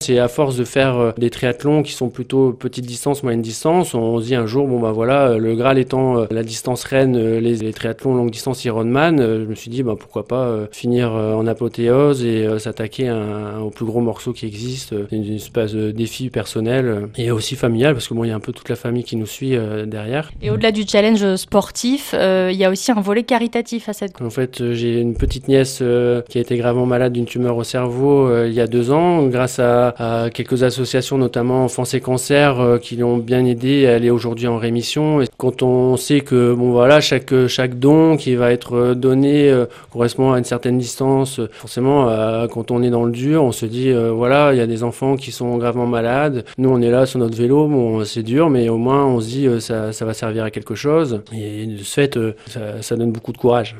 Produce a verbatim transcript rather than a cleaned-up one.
C'est à force de faire des triathlons qui sont plutôt petite distance, moyenne distance, on se dit un jour, bon bah voilà, le Graal étant la distance reine, les, les triathlons longue distance Ironman, je me suis dit bah pourquoi pas finir en apothéose et s'attaquer un, au plus gros morceau qui existe, une, une espèce de défi personnel et aussi familial parce que bon il y a un peu toute la famille qui nous suit derrière. Et au-delà du challenge sportif, euh, il y a aussi un volet caritatif à cette. En fait, j'ai une petite nièce euh, qui a été gravement malade d'une tumeur au cerveau euh, il y a deux ans, grâce à à quelques associations, notamment Enfance et Cancer, euh, qui l'ont bien aidé. Elle est aujourd'hui en rémission. Et quand on sait que bon voilà, chaque chaque don qui va être donné euh, correspond à une certaine distance, forcément, euh, quand on est dans le dur, on se dit euh, voilà, il y a des enfants qui sont gravement malades. Nous, on est là sur notre vélo. Bon, c'est dur, mais au moins, on se dit euh, ça ça va servir à quelque chose. Et de ce fait, euh, ça, ça donne beaucoup de courage.